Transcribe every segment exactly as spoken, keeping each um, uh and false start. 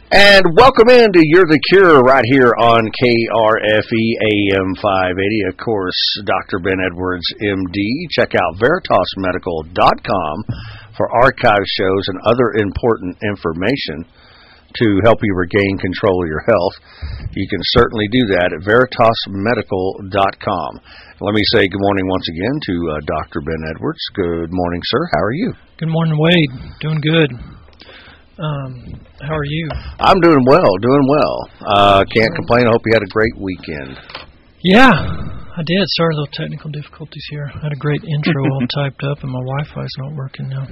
And welcome into You're the Cure right here on K R F E A M five eighty. Of course, Doctor Ben Edwards, M D. Check out veritas medical dot com for archive shows and other important information to help you regain control of your health. You can certainly do that at veritas medical dot com. Let me say good morning once again to uh, Doctor Ben Edwards. Good morning, sir. How are you? Good morning, Wade. Doing good. Um, how are you? I'm doing well, doing well. Uh, can't complain. I hope you had a great weekend. Yeah, I did. Sorry, little technical difficulties here. I had a great intro all typed up, and my Wi-Fi's not working now.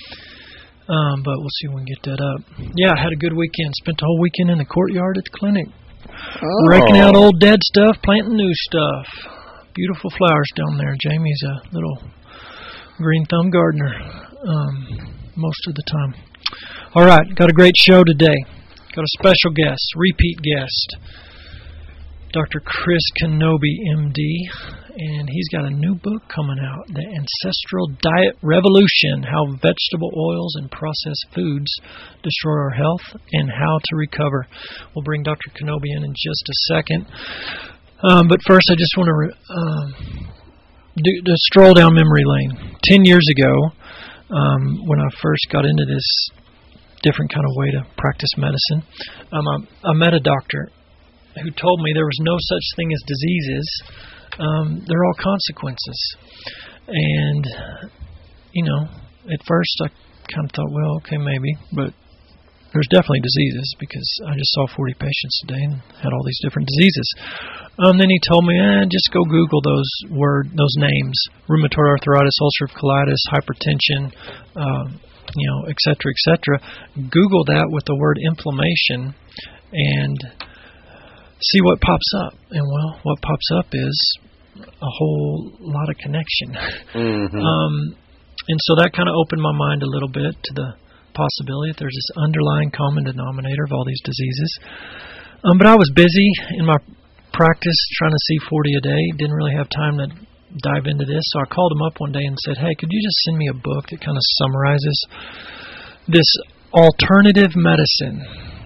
Um, but we'll see when we get that up. Yeah, I had a good weekend. Spent the whole weekend in the courtyard at the clinic. Oh. Raking out old dead stuff, planting new stuff. Beautiful flowers down there. Jamie's a little green thumb gardener um, most of the time. All right, got a great show today. Got a special guest, repeat guest, Doctor Chris Kenobi, M D, and he's got a new book coming out, The Ancestral Diet Revolution, How Vegetable Oils and Processed Foods Destroy Our Health and How to Recover. We'll bring Doctor Kenobi in in just a second. Um, but first, I just want to re- um, do, to stroll down memory lane. Ten years ago, um, when I first got into this different kind of way to practice medicine, um, I, I met a doctor who told me there was no such thing as diseases. Um, they're all consequences. And, you know, at first I kind of thought, well, okay, maybe, but there's definitely diseases because I just saw forty patients today and had all these different diseases. Um, then he told me, eh, just go Google those word, those names: rheumatoid arthritis, ulcerative colitis, hypertension, um, you know, et cetera, et cetera. Google that with the word inflammation and see what pops up. And, well, what pops up is a whole lot of connection. Mm-hmm. um, and so that kind of opened my mind a little bit to the possibility that there's this underlying common denominator of all these diseases. Um, but I was busy in my practice trying to see forty a day. Didn't really have time to dive into this. So I called him up one day and said, hey, could you just send me a book that kind of summarizes this alternative medicine?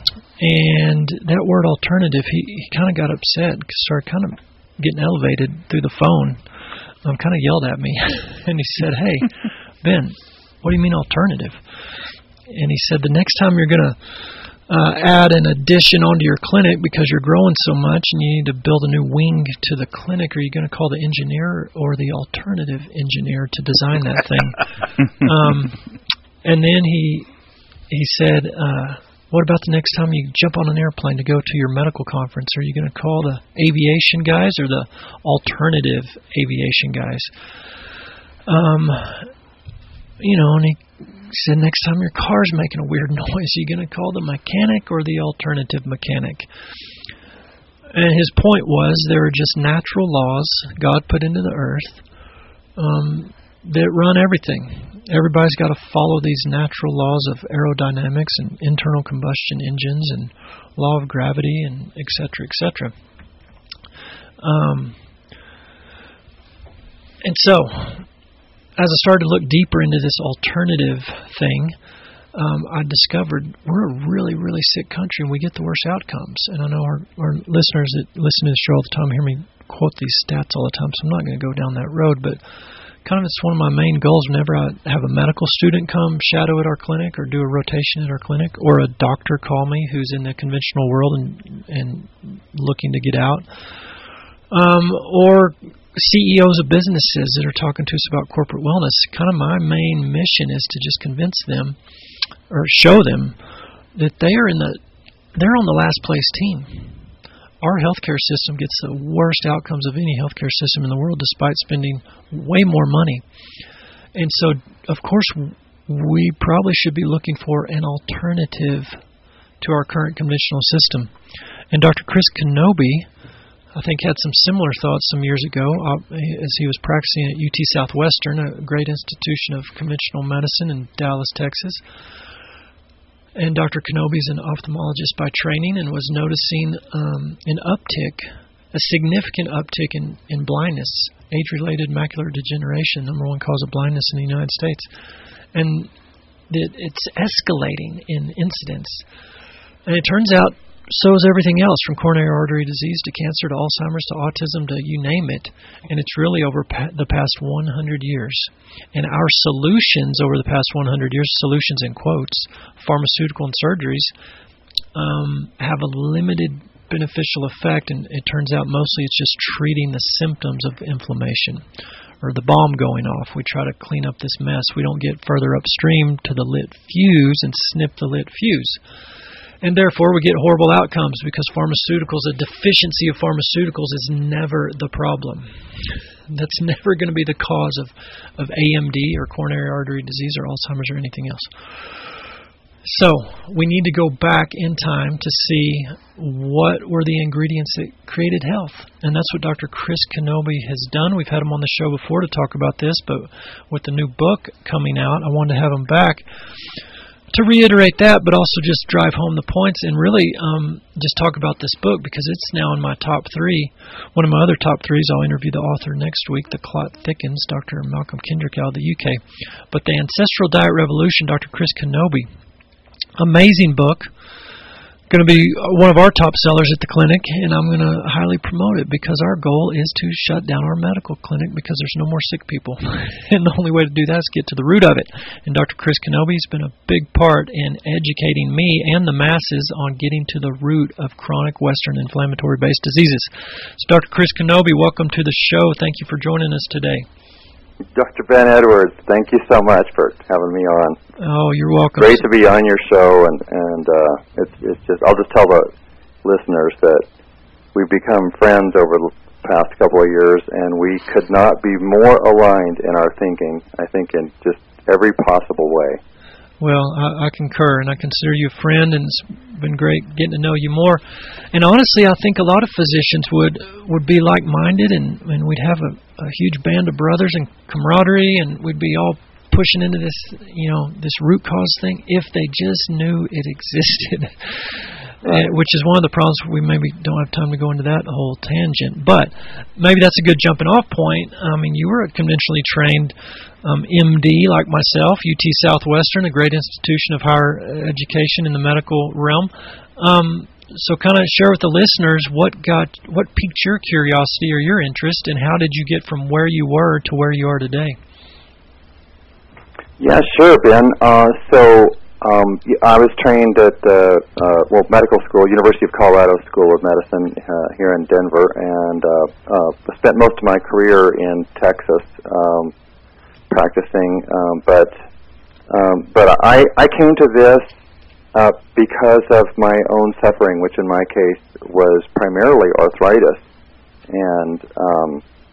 And that word alternative, he, he kind of got upset because started kind of getting elevated through the phone. Um, kind of yelled at me. And he said, hey, Ben, what do you mean alternative? And he said, the next time you're going to uh, add an addition onto your clinic because you're growing so much and you need to build a new wing to the clinic, are you going to call the engineer or the alternative engineer to design that thing? um, and then he he said, uh, what about the next time you jump on an airplane to go to your medical conference? Are you going to call the aviation guys or the alternative aviation guys? Um, you know, and he said, next time your car's making a weird noise, are you going to call the mechanic or the alternative mechanic? And his point was there are just natural laws God put into the earth um, that run everything. Everybody's got to follow these natural laws of aerodynamics and internal combustion engines and law of gravity and et cetera, et cetera. Um, and so, as I started to look deeper into this alternative thing, um, I discovered we're a really, really sick country and we get the worst outcomes. And I know our, our listeners that listen to the show all the time hear me quote these stats all the time, so I'm not going to go down that road, but kind of it's one of my main goals whenever I have a medical student come shadow at our clinic or do a rotation at our clinic, or a doctor call me who's in the conventional world and, and looking to get out, um, or C E Os of businesses that are talking to us about corporate wellness. Kind of my main mission is to just convince them or show them that they are in the they're on the last place team. Our healthcare system gets the worst outcomes of any healthcare system in the world despite spending way more money. And so, of course, we probably should be looking for an alternative to our current conventional system. And Doctor Chris Kenobi, I think, had some similar thoughts some years ago uh, as he was practicing at U T Southwestern, a great institution of conventional medicine in Dallas, Texas. And Doctor Kenobi is an ophthalmologist by training and was noticing um, an uptick, a significant uptick in, in blindness, age-related macular degeneration, number one cause of blindness in the United States. And that it's escalating in incidence. And it turns out, so is everything else, from coronary artery disease to cancer to Alzheimer's to autism to you name it. And it's really over pa- the past one hundred years. And our solutions over the past one hundred years, solutions in quotes, pharmaceutical and surgeries, um, have a limited beneficial effect. And it turns out mostly it's just treating the symptoms of inflammation or the bomb going off. We try to clean up this mess. We don't get further upstream to the lit fuse and snip the lit fuse. And therefore, we get horrible outcomes because pharmaceuticals, a deficiency of pharmaceuticals is never the problem. That's never going to be the cause of, of A M D or coronary artery disease or Alzheimer's or anything else. So we need to go back in time to see what were the ingredients that created health. And that's what Doctor Chris Kenobi has done. We've had him on the show before to talk about this, but with the new book coming out, I wanted to have him back to reiterate that, but also just drive home the points and really um, just talk about this book because it's now in my top three. One of my other top threes, I'll interview the author next week, The Clot Thickens, Doctor Malcolm Kendrick out of the U K. But The Ancestral Diet Revolution, Doctor Chris Kenobi. Amazing book. Going to be one of our top sellers at the clinic, and I'm going to highly promote it because our goal is to shut down our medical clinic because there's no more sick people. And the only way to do that is get to the root of it. And Doctor Chris Kenobi has been a big part in educating me and the masses on getting to the root of chronic Western inflammatory-based diseases. So Doctor Chris Kenobi, welcome to the show. Thank you for joining us today. Doctor Ben Edwards, thank you so much for having me on. Oh, you're welcome. Great to be on your show, and and uh, it's it's just I'll just tell the listeners that we've become friends over the past couple of years, and we could not be more aligned in our thinking. I think in just every possible way. Well, I, I concur, and I consider you a friend, and it's been great getting to know you more. And honestly, I think a lot of physicians would would be like-minded, and, and we'd have a, a huge band of brothers and camaraderie, and we'd be all pushing into this, you know, this root cause thing if they just knew it existed. Uh, which is one of the problems. We maybe don't have time to go into that whole tangent, but maybe that's a good jumping off point. I mean, you were a conventionally trained um, M D like myself, U T Southwestern, a great institution of higher education in the medical realm. Um, so kind of share with the listeners what got, what piqued your curiosity or your interest, and how did you get from where you were to where you are today? Yeah, sure, Ben. Uh, so Um, I was trained at the uh, well medical school, University of Colorado School of Medicine uh, here in Denver, and uh, uh, spent most of my career in Texas um, practicing. Um, but um, but I, I came to this uh, because of my own suffering, which in my case was primarily arthritis, and um,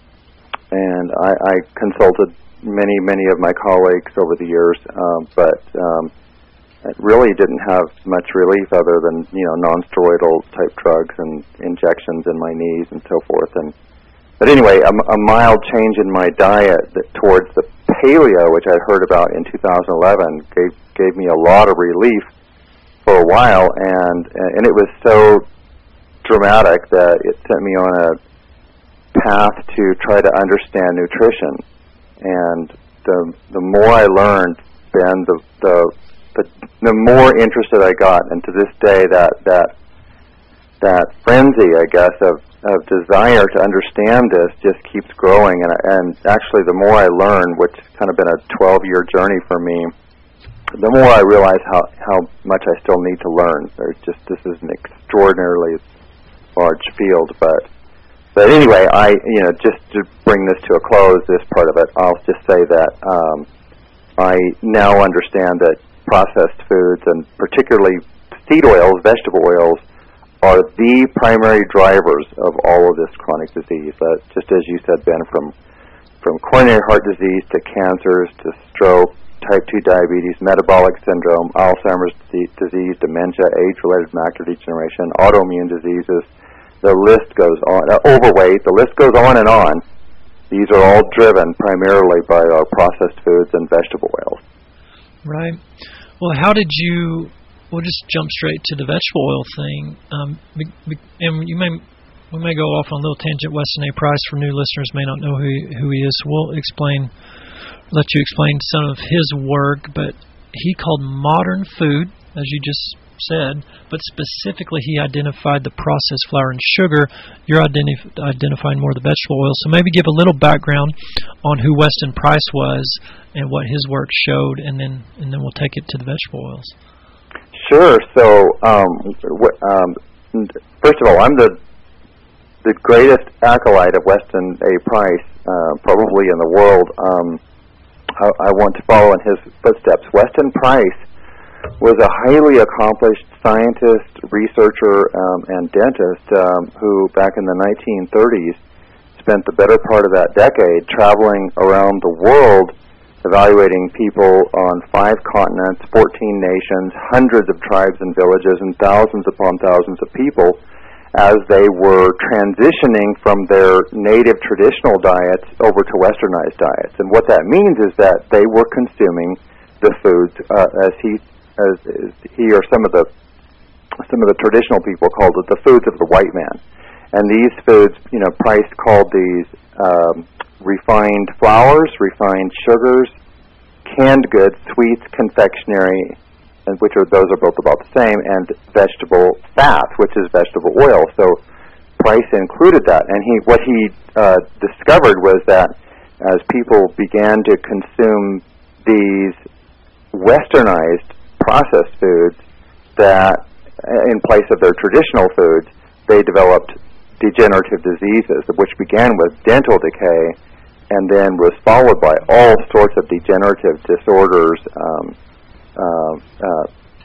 and I, I consulted many many of my colleagues over the years, uh, but um, it really didn't have much relief other than, you know, non-steroidal type drugs and injections in my knees and so forth. And but anyway, a, a mild change in my diet that towards the paleo, which I'd heard about in two thousand eleven, gave gave me a lot of relief for a while, and and it was so dramatic that it sent me on a path to try to understand nutrition. And the the more I learned, Ben, the the But the more interested I got, and to this day, that that that frenzy, I guess, of, of desire to understand this just keeps growing. And and actually, the more I learn, which has kind of been a twelve-year journey for me, the more I realize how, how much I still need to learn. There's just this is an extraordinarily large field, but but anyway, I you know just to bring this to a close, this part of it, I'll just say that um, I now understand that processed foods, and particularly seed oils, vegetable oils, are the primary drivers of all of this chronic disease. Uh, just as you said, Ben, from from coronary heart disease to cancers to stroke, type two diabetes, metabolic syndrome, Alzheimer's disease, dementia, age-related macular degeneration, autoimmune diseases. The list goes on. Uh, overweight, the list goes on and on. These are all driven primarily by our processed foods and vegetable oils. Right. Well, how did you? We'll just jump straight to the vegetable oil thing. Um, be, be, and you may we may go off on a little tangent. Weston A. Price, for new listeners, may not know who he, who he is. So we'll explain, let you explain some of his work. But he called modern food, as you just said, but specifically he identified the processed flour and sugar. You're identif- identifying more the vegetable oil. So maybe give a little background on who Weston Price was and what his work showed, and then and then we'll take it to the vegetable oils. Sure. So, um, w- um, first of all, I'm the the greatest acolyte of Weston A. Price, uh, probably in the world. Um, I, I want to follow in his footsteps. Weston Price was a highly accomplished scientist, researcher, um, and dentist um, who, back in the nineteen thirties, spent the better part of that decade traveling around the world, evaluating people on five continents, fourteen nations, hundreds of tribes and villages, and thousands upon thousands of people as they were transitioning from their native traditional diets over to westernized diets. And what that means is that they were consuming the foods uh, as he as, as he or some of the some of the traditional people called it the foods of the white man. And these foods, you know, Price called these um, refined flours, refined sugars, canned goods, sweets, confectionery, and which are those are both about the same, and vegetable fats, which is vegetable oil. So Price included that, and he what he uh, discovered was that as people began to consume these westernized processed foods, that in place of their traditional foods, they developed degenerative diseases, which began with dental decay, and then was followed by all sorts of degenerative disorders, um, uh, uh,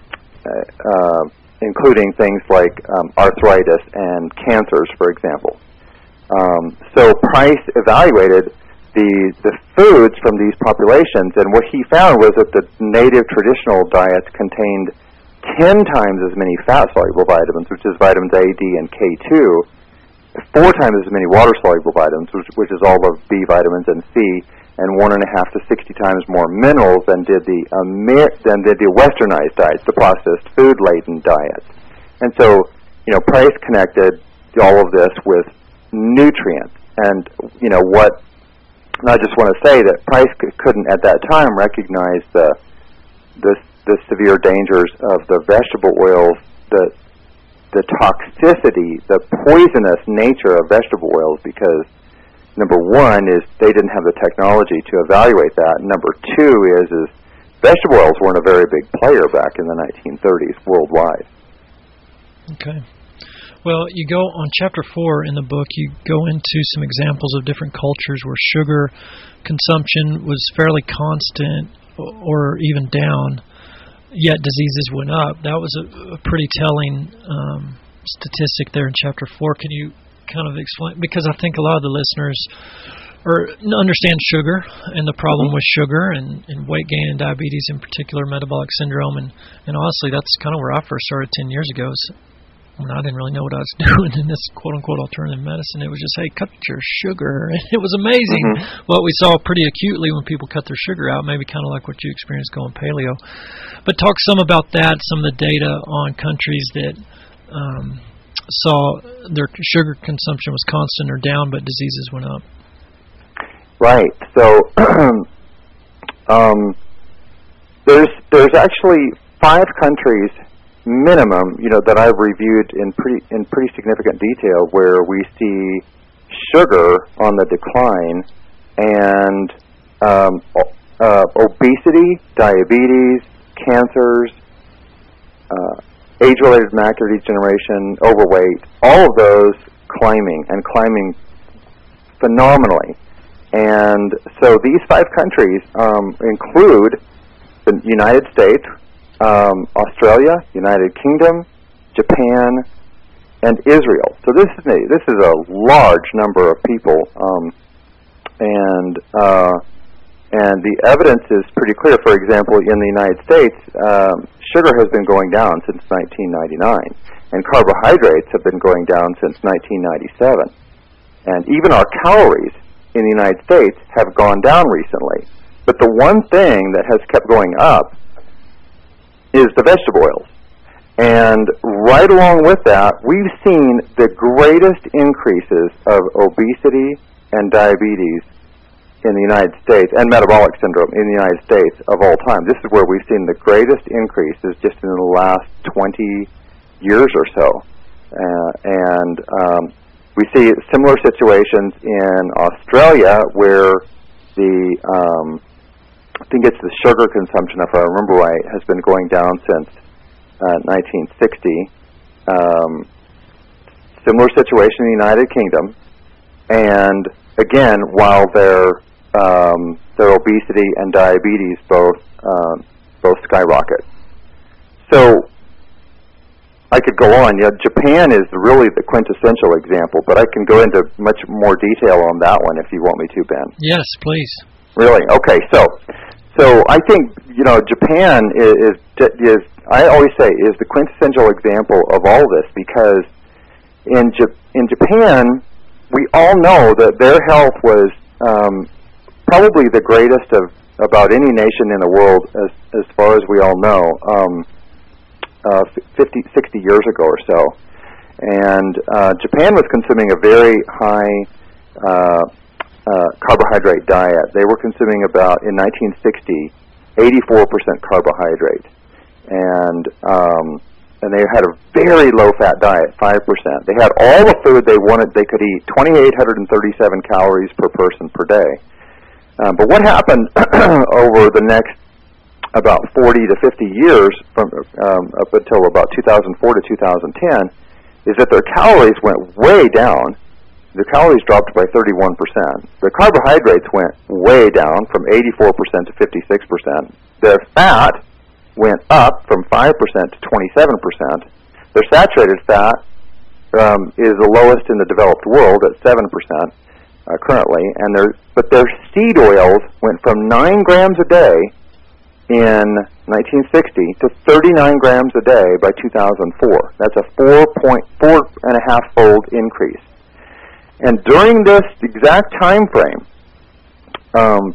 uh, including things like um, arthritis and cancers, for example. Um, so Price evaluated the the foods from these populations, and what he found was that the native traditional diets contained ten times as many fat-soluble vitamins, which is vitamins A, D, and K two, four times as many water-soluble vitamins, which, which is all of B vitamins and C, and one and a half to sixty times more minerals than did the Amer- than did the westernized diets, the processed food-laden diets. And so, you know, Price connected all of this with nutrients, and you know what. And I just want to say that Price c- couldn't at that time recognize the the, the severe dangers of the vegetable oils, the the toxicity, the poisonous nature of vegetable oils, because number one is they didn't have the technology to evaluate that. Number two is is vegetable oils weren't a very big player back in the nineteen thirties worldwide. Okay. Well, you go on chapter four in the book, you go into some examples of different cultures where sugar consumption was fairly constant or even down, yet diseases went up. That was a, a pretty telling um, statistic there in chapter four. Can you kind of explain? Because I think a lot of the listeners or understand sugar and the problem mm-hmm. with sugar and, and weight gain and diabetes in particular, metabolic syndrome, and, and honestly, that's kind of where I first started ten years ago. So when I didn't really know what I was doing in this quote-unquote alternative medicine. It was just, hey, cut your sugar. And it was amazing mm-hmm. what we saw pretty acutely when people cut their sugar out, maybe kind of like what you experienced going paleo. But talk some about that, some of the data on countries that um, saw their sugar consumption was constant or down, but diseases went up. Right. So um, there's there's actually five countries minimum, you know, that I've reviewed in pretty in pretty significant detail, where we see sugar on the decline, and um, uh, obesity, diabetes, cancers, uh, age-related macular degeneration, overweight, all of those climbing and climbing phenomenally. And so these five countries um, include the United States, Um, Australia, United Kingdom, Japan, and Israel. So this is a, this is a large number of people, um, and uh, and the evidence is pretty clear. For example, in the United States, um, sugar has been going down since nineteen ninety-nine, and carbohydrates have been going down since nineteen ninety-seven, and even our calories in the United States have gone down recently. But the one thing that has kept going up is the vegetable oils. And right along with that, we've seen the greatest increases of obesity and diabetes in the United States, and metabolic syndrome in the United States of all time. This is where we've seen the greatest increases just in the last twenty years or so. Uh, and um, we see similar situations in Australia where the, um, I think it's the sugar consumption, if I remember right, has been going down since uh, nineteen sixty. Um, similar situation in the United Kingdom. And again, while their um, their obesity and diabetes both um, both skyrocket. So I could go on. You know, Japan is really the quintessential example, but I can go into much more detail on that one if you want me to, Ben. Yes, please. Really? Okay. So, so I think you know Japan is is I always say is the quintessential example of all this, because in J- in Japan we all know that their health was um, probably the greatest of about any nation in the world, as as far as we all know. Um, Uh, fifty, sixty years ago or so, and uh, Japan was consuming a very high uh, uh, carbohydrate diet. They were consuming about, in nineteen sixty, eighty-four percent carbohydrate, and um, and they had a very low-fat diet, five percent. They had all the food they wanted. They could eat two thousand eight hundred thirty-seven calories per person per day. Um, but what happened over the next about forty to fifty years, from um, up until about two thousand four to two thousand ten, is that their calories went way down. Their calories dropped by thirty-one percent. Their carbohydrates went way down from eighty-four percent to fifty-six percent. Their fat went up from five percent to twenty-seven percent. Their saturated fat um, is the lowest in the developed world at seven percent uh, currently, and their but their seed oils went from nine grams a day in nineteen sixty to thirty-nine grams a day by two thousand four. That's a four point four and a half fold increase. And during this exact time frame, um,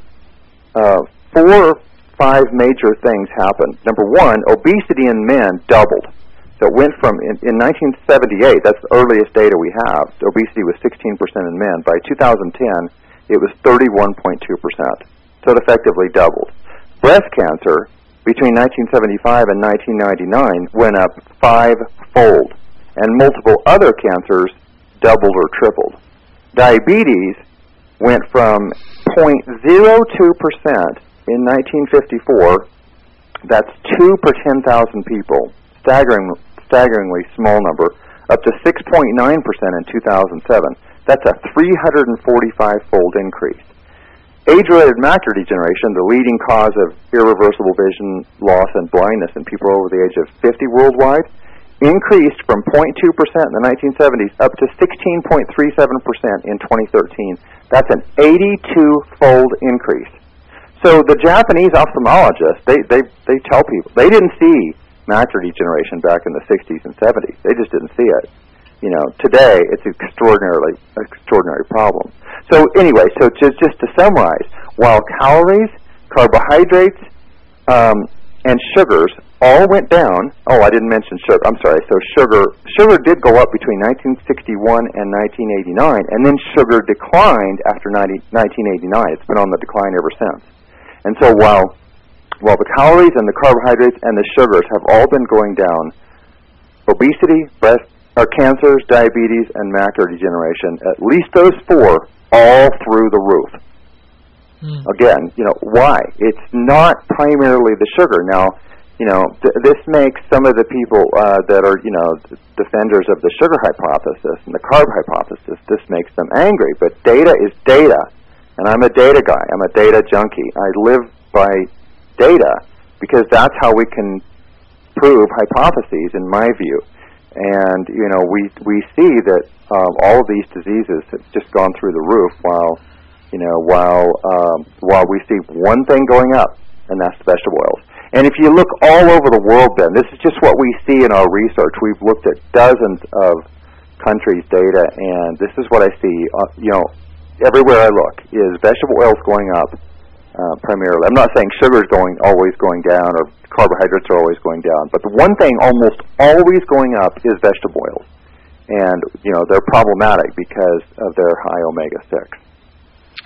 uh, four or five major things happened. Number one, obesity in men doubled. So it went from, in, in nineteen seventy-eight, that's the earliest data we have, obesity was sixteen percent in men. By two thousand ten, it was thirty-one point two percent. So it effectively doubled. Breast cancer, between nineteen seventy-five and nineteen ninety-nine, went up five-fold, and multiple other cancers doubled or tripled. Diabetes went from zero point zero two percent in nineteen fifty-four, that's two per ten thousand people, staggering, staggeringly small number, up to six point nine percent in two thousand seven. That's a three hundred forty-five fold increase. Age-related macular degeneration, the leading cause of irreversible vision loss and blindness in people over the age of fifty worldwide, increased from zero point two percent in the nineteen seventies up to sixteen point three seven percent in twenty thirteen. That's an eighty-two fold increase. So the Japanese ophthalmologists, they, they, they tell people, they didn't see macular degeneration back in the sixties and seventies. They just didn't see it. You know, today it's an extraordinarily extraordinary problem. So anyway, so just just to summarize, while calories, carbohydrates, um, and sugars all went down. Oh, I didn't mention sugar. I'm sorry. So sugar sugar did go up between nineteen sixty-one and nineteen eighty-nine, and then sugar declined after nineteen eighty-nine. It's been on the decline ever since. And so while while the calories and the carbohydrates and the sugars have all been going down, obesity, breast Are cancers, diabetes, and macular degeneration, at least those four, all through the roof. Mm. Again, you know, why? It's not primarily the sugar. Now, you know, th- this makes some of the people uh, that are, you know, d- defenders of the sugar hypothesis and the carb hypothesis, this makes them angry. But data is data, and I'm a data guy. I'm a data junkie. I live by data because that's how we can prove hypotheses, in my view. And, you know, we we see that um, all of these diseases have just gone through the roof while, you know, while um, while we see one thing going up, and that's vegetable oils. And if you look all over the world, then, this is just what we see in our research. We've looked at dozens of countries' data, and this is what I see, uh, you know, everywhere I look, is vegetable oils going up uh, primarily. I'm not saying sugar is going, always going down, or carbohydrates are always going down, but the one thing almost always going up is vegetable oils. And, you know, they're problematic because of their high omega six.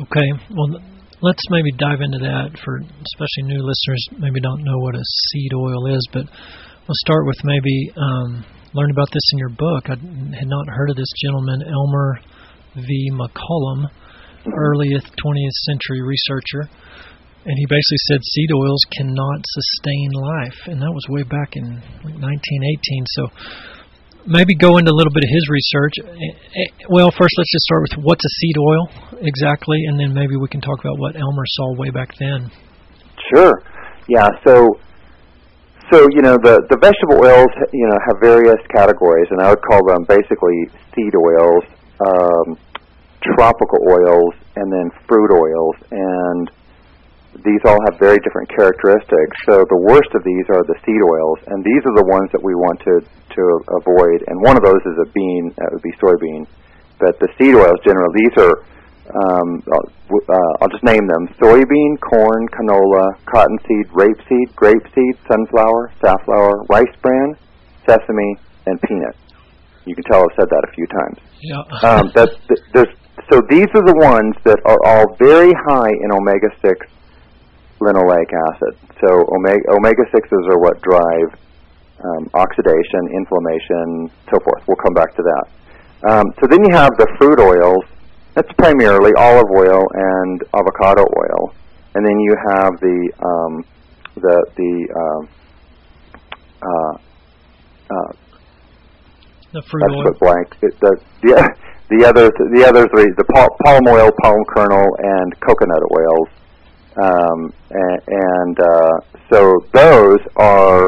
Okay. Well, let's maybe dive into that for especially new listeners. Maybe don't know what a seed oil is, but we'll start with maybe um, learn about this in your book. I had not heard of this gentleman, Elmer V. McCollum, earliest twentieth century researcher, and he basically said seed oils cannot sustain life, and that was way back in like nineteen eighteen. So maybe go into a little bit of his research. Well, first let's just start with what's a seed oil exactly, and then maybe we can talk about what Elmer saw way back then. Sure. Yeah. So, so you know, the the vegetable oils, you know, have various categories, and I would call them basically seed oils, um, tropical oils, and then fruit oils, and these all have very different characteristics. So the worst of these are the seed oils, and these are the ones that we want to, to avoid. And one of those is a bean, that would be soybean. But the seed oils, generally, these are, um, uh, I'll just name them, soybean, corn, canola, cottonseed, rapeseed, grapeseed, sunflower, safflower, rice bran, sesame, and peanut. You can tell I've said that a few times. Yeah. um, that's, there's, so these are the ones that are all very high in omega six linoleic acid. So omega omega sixes are what drive um, oxidation, inflammation, so forth. We'll come back to that. Um, so then you have the fruit oils. That's primarily olive oil and avocado oil, and then you have the um, the the um, uh, uh, the fruit that's oil. what blank. It, the the the other the other three, the pal- palm oil, palm kernel, and coconut oils. Um, and and uh, so those are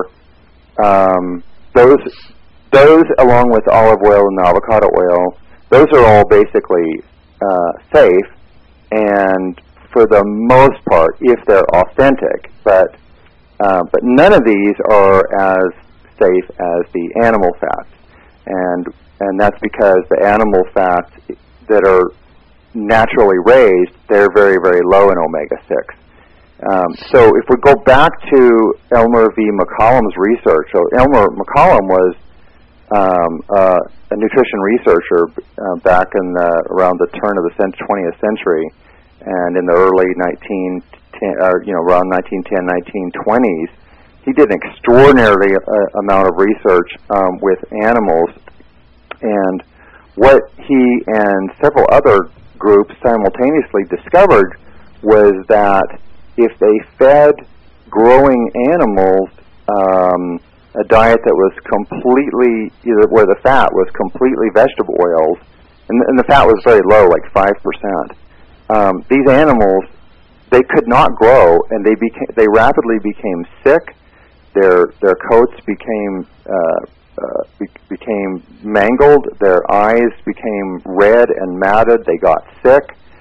um, those those along with olive oil and avocado oil. Those are all basically uh, safe, and for the most part, if they're authentic. But uh, but none of these are as safe as the animal fats, and and that's because the animal fats that are naturally raised, they're very, very low in omega six. Um, so if we go back to Elmer V. McCollum's research, so Elmer McCollum was um, uh, a nutrition researcher uh, back in the, around the turn of the twentieth century, and in the early nineteen ten, or you know around nineteen ten, nineteen twenties, he did an extraordinary uh, amount of research um, with animals, and what he and several other groups simultaneously discovered was that if they fed growing animals um, a diet that was completely, either where the fat was completely vegetable oils, and, and the fat was very low, like five percent, um, these animals, they could not grow, and they became, they rapidly became sick. Their their coats became uh, uh, be- became mangled. Their eyes became red and matted. They got sick.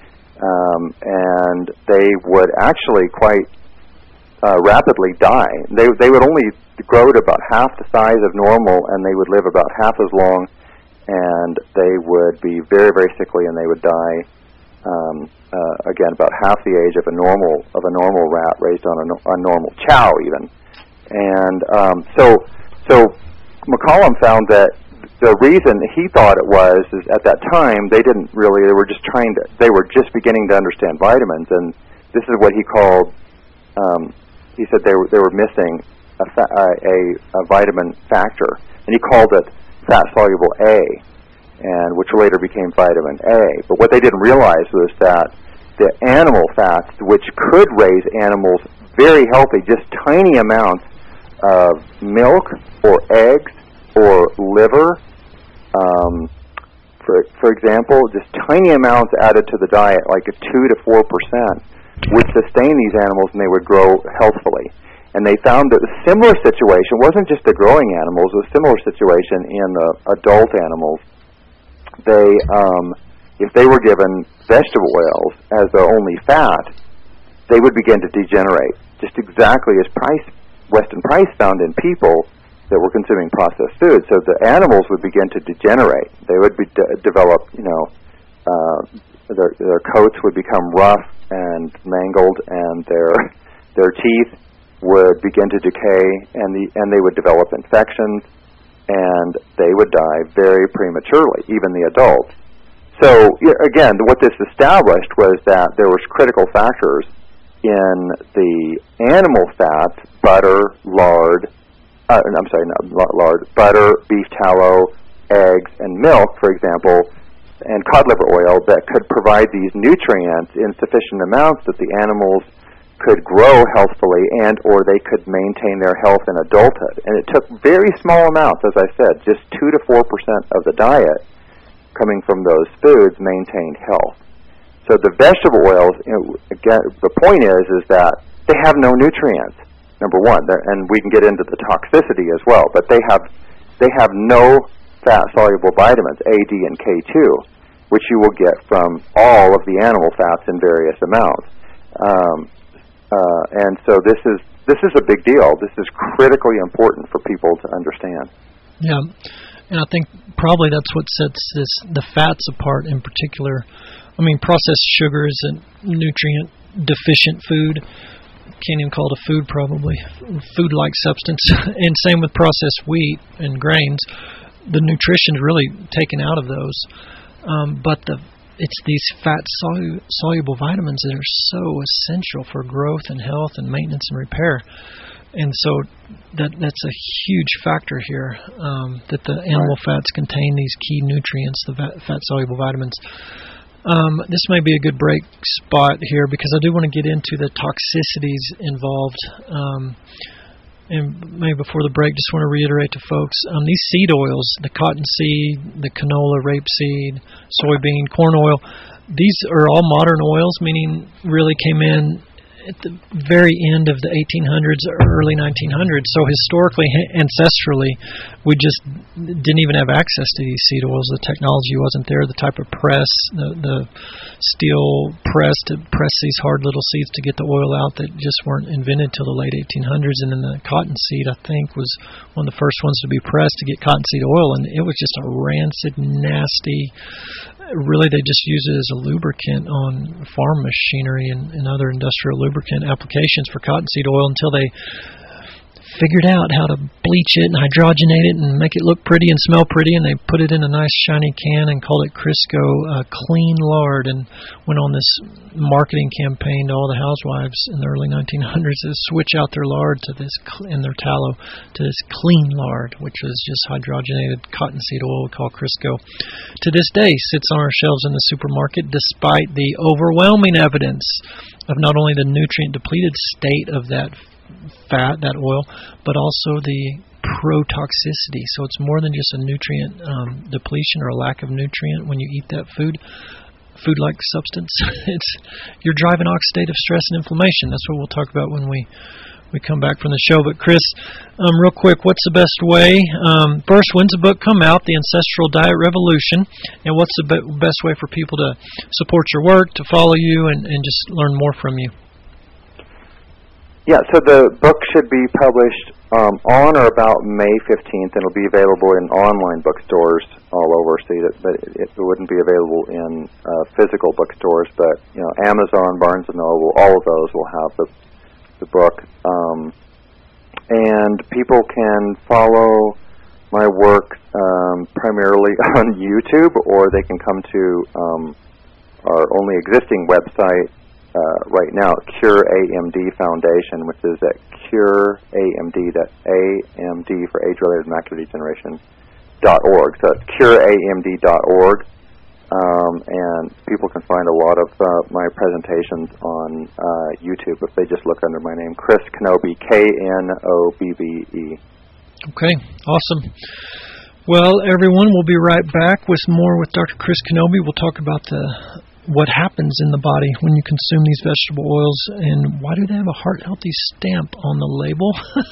Um, and they would actually quite uh, rapidly die. They they would only grow to about half the size of normal, and they would live about half as long, and they would be very, very sickly, and they would die um, uh, again about half the age of a normal of a normal rat raised on a, no, a normal chow even. And um, so so McCollum found that the reason he thought it was is at that time they didn't really, they were just trying to, they were just beginning to understand vitamins, and this is what he called, um, he said they were they were missing a, fa- a, a vitamin factor, and he called it fat-soluble A, and which later became vitamin A. But what they didn't realize was that the animal fats, which could raise animals very healthy, just tiny amounts of milk or eggs or liver, um, for for example, just tiny amounts added to the diet, like a two to four percent, would sustain these animals, and they would grow healthfully. And they found that a similar situation wasn't just the growing animals; it was a similar situation in the adult animals. They, um, if they were given vegetable oils as their only fat, they would begin to degenerate, just exactly as Price, Weston Price found in people that were consuming processed food. So the animals would begin to degenerate. They would be de- develop, you know, uh, their their coats would become rough and mangled, and their their teeth would begin to decay, and the and they would develop infections, and they would die very prematurely, even the adults. So again, what this established was that there was critical factors in the animal fats, butter, lard, uh, I'm sorry, not lard, butter, beef tallow, eggs, and milk, for example, and cod liver oil that could provide these nutrients in sufficient amounts that the animals could grow healthfully and or they could maintain their health in adulthood. And it took very small amounts, as I said, just two to four percent of the diet coming from those foods maintained health. So the vegetable oils, you know, again, the point is, is that they have no nutrients, number one, and we can get into the toxicity as well, but they have, they have no fat-soluble vitamins, A, D, and K two, which you will get from all of the animal fats in various amounts. Um, uh, and so this is this is a big deal. This is critically important for people to understand. Yeah, and I think probably that's what sets this the fats apart in particular. I mean, processed sugar is a nutrient-deficient food. Can't even call it a food, probably. Food-like substance. And same with processed wheat and grains. The nutrition is really taken out of those. Um, but the it's these fat-soluble vitamins that are so essential for growth and health and maintenance and repair. And so that that's a huge factor here, um, that the animal right. fats contain these key nutrients, the fat-soluble vitamins. Um, this may be a good break spot here because I do want to get into the toxicities involved. Um, and maybe before the break, just want to reiterate to folks, um, these seed oils, the cottonseed, the canola, rapeseed, soybean, corn oil, these are all modern oils, meaning really came in at the very end of the eighteen hundreds or early nineteen hundreds. So historically, ancestrally, we just didn't even have access to these seed oils. The technology wasn't there. The type of press, the, the steel press to press these hard little seeds to get the oil out, that just weren't invented till the late eighteen hundreds. And then the cottonseed, I think, was one of the first ones to be pressed to get cottonseed oil, and it was just a rancid, nasty. Really, they just use it as a lubricant on farm machinery and, and other industrial lubricant applications for cottonseed oil until they figured out how to bleach it and hydrogenate it and make it look pretty and smell pretty, and they put it in a nice shiny can and called it Crisco uh, Clean Lard, and went on this marketing campaign to all the housewives in the early nineteen hundreds to switch out their lard to this and their tallow to this clean lard, which was just hydrogenated cottonseed oil called Crisco. To this day sits on our shelves in the supermarket despite the overwhelming evidence of not only the nutrient depleted state of that fat, that oil, but also the pro-toxicity. So it's more than just a nutrient um, depletion or a lack of nutrient when you eat that food, food-like substance. It's you're driving oxidative stress and inflammation. That's what we'll talk about when we we come back from the show. But Chris, um, real quick, what's the best way? Um, first, when's the book come out, The Ancestral Diet Revolution? And what's the be- best way for people to support your work, to follow you, and, and just learn more from you? Yeah, so the book should be published um, on or about May fifteenth, and it'll be available in online bookstores all over. So that, but it, it wouldn't be available in uh, physical bookstores, but you know, Amazon, Barnes and Noble, all of those will have the the book. Um, and people can follow my work um, primarily on YouTube, or they can come to um, our only existing website. Uh, right now, Cure A M D Foundation, which is at Cure A M D, that's A M D for age-related macular degeneration, dot org. So it's Cure A M D dot org, um, and people can find a lot of uh, my presentations on uh, YouTube if they just look under my name, Chris Knobbe, K N O B B E. Okay, awesome. Well, everyone, we'll be right back with more with Doctor Chris Knobbe. We'll talk about the what happens in the body when you consume these vegetable oils, and why do they have a heart-healthy stamp on the label?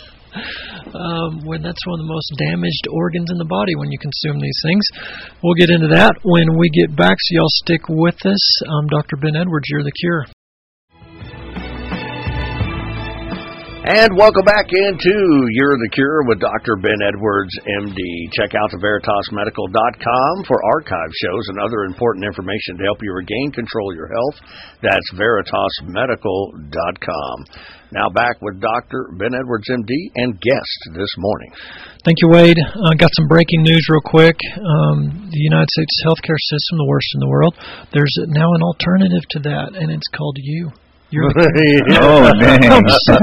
um, when that's one of the most damaged organs in the body when you consume these things. We'll get into that when we get back, so y'all stick with us. I'm Doctor Ben Edwards. You're the Cure. And welcome back into You're the Cure with Doctor Ben Edwards, M D. Check out the Veritas Medical dot com for archive shows and other important information to help you regain control of your health. That's Veritas Medical dot com. Now back with Doctor Ben Edwards, M D, and guest this morning. Thank you, Wade. I uh, got some breaking news real quick. Um, the United States healthcare system, the worst in the world. There's now an alternative to that, and it's called you. You're oh, man.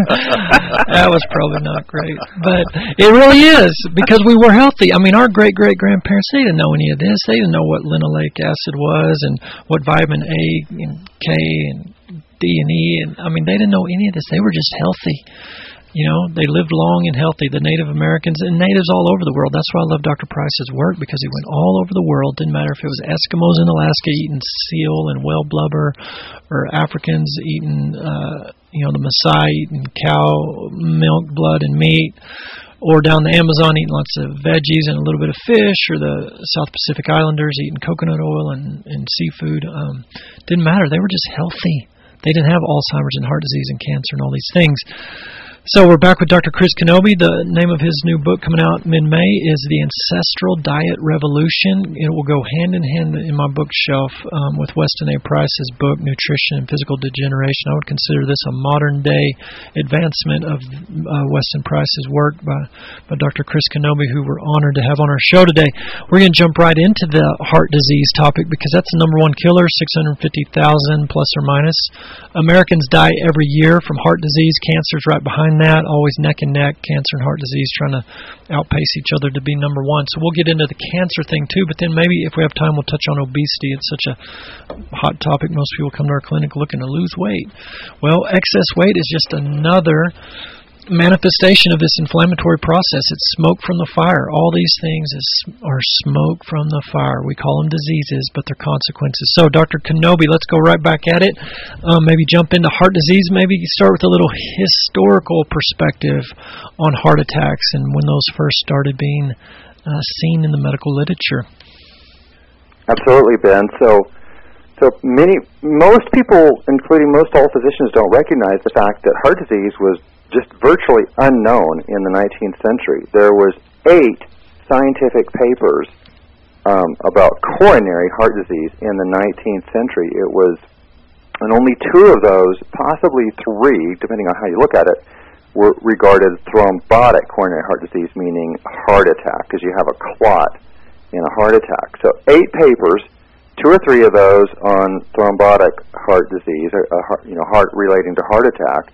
That was probably not great. But it really is, because we were healthy. I mean, our great-great-grandparents, they didn't know any of this. They didn't know what linoleic acid was and what vitamin A and K and D and E. And I mean, they didn't know any of this. They were just healthy. You know, they lived long and healthy, the Native Americans and natives all over the world. That's why I love Doctor Price's work, because he went all over the world. Didn't matter if it was Eskimos in Alaska eating seal and whale blubber, or Africans eating, uh, you know, the Maasai eating cow milk, blood, and meat, or down the Amazon eating lots of veggies and a little bit of fish, or the South Pacific Islanders eating coconut oil and, and seafood. Um, didn't matter. They were just healthy. They didn't have Alzheimer's and heart disease and cancer and all these things. So we're back with Doctor Chris Kenobi. The name of his new book coming out mid-May is The Ancestral Diet Revolution. It will go hand in hand in my bookshelf um, with Weston A. Price's book, Nutrition and Physical Degeneration. I would consider this a modern-day advancement of uh, Weston Price's work by, by Doctor Chris Kenobi, who we're honored to have on our show today. We're going to jump right into the heart disease topic, because that's the number one killer, six hundred fifty thousand plus or minus. Americans die every year from heart disease. Cancer's right behind that, always neck and neck, cancer and heart disease trying to outpace each other to be number one. So we'll get into the cancer thing too, but then maybe if we have time we'll touch on obesity. It's such a hot topic. Most people come to our clinic looking to lose weight. Well, excess weight is just another manifestation of this inflammatory process. It's smoke from the fire. All these things is, are smoke from the fire. We call them diseases, but they're consequences. So, Doctor Kenobi, let's go right back at it. Um, maybe jump into heart disease. Maybe start with a little historical perspective on heart attacks and when those first started being uh, seen in the medical literature. Absolutely, Ben. So, so many, most people, including most all physicians, don't recognize the fact that heart disease was just virtually unknown in the nineteenth century. There was eight scientific papers um, about coronary heart disease in the nineteenth century. It was, and only two of those, possibly three, depending on how you look at it, were regarded thrombotic coronary heart disease, meaning heart attack, because you have a clot in a heart attack. So eight papers, two or three of those on thrombotic heart disease, or uh, heart, you know, heart relating to heart attack.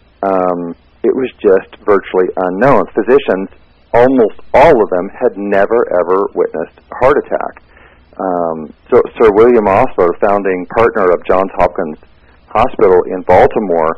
Um, it was just virtually unknown. Physicians, almost all of them, had never, ever witnessed a heart attack. Um, so Sir William Osler, founding partner of Johns Hopkins Hospital in Baltimore,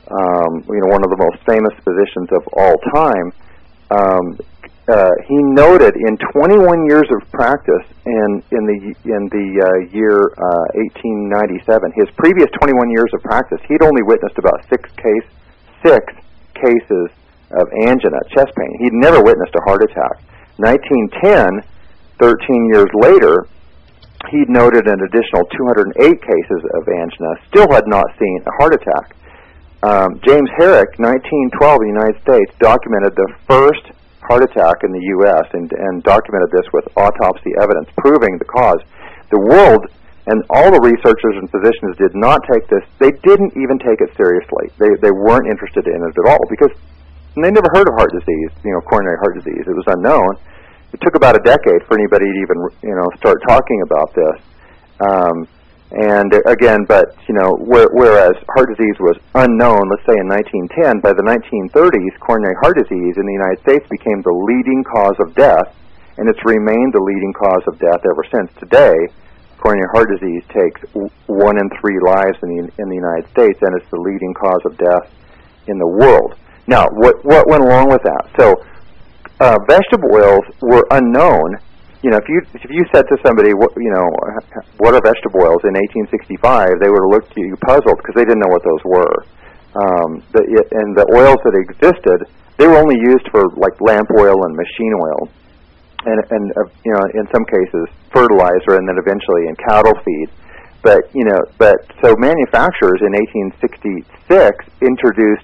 um, you know, one of the most famous physicians of all time, um, uh, he noted in twenty-one years of practice in in the in the uh, year uh, eighteen ninety-seven, his previous twenty-one years of practice, he'd only witnessed about six case six cases of angina, chest pain. He'd never witnessed a heart attack. nineteen ten, thirteen years later, he'd noted an additional two hundred eight cases of angina, still had not seen a heart attack. Um, James Herrick, nineteen twelve in the United States, documented the first heart attack in the U S and, and documented this with autopsy evidence proving the cause. The world and all the researchers and physicians did not take this, they didn't even take it seriously. They they weren't interested in it at all because they never heard of heart disease, you know, coronary heart disease. It was unknown. It took about a decade for anybody to even, you know, start talking about this. Um, and again, but, you know, where, whereas heart disease was unknown, let's say in nineteen ten, by the nineteen thirties, coronary heart disease in the United States became the leading cause of death, and it's remained the leading cause of death ever since. Today, coronary heart disease takes one in three lives in the, in the United States, and it's the leading cause of death in the world. Now, what what went along with that? So, uh, vegetable oils were unknown. You know, if you if you said to somebody, what, you know, what are vegetable oils in eighteen sixty-five, they would have looked at you puzzled because they didn't know what those were. Um, the, and the oils that existed, they were only used for like lamp oil and machine oil. And, and uh, you know, in some cases, fertilizer, and then eventually in cattle feed. But you know, but so manufacturers in eighteen sixty-six introduced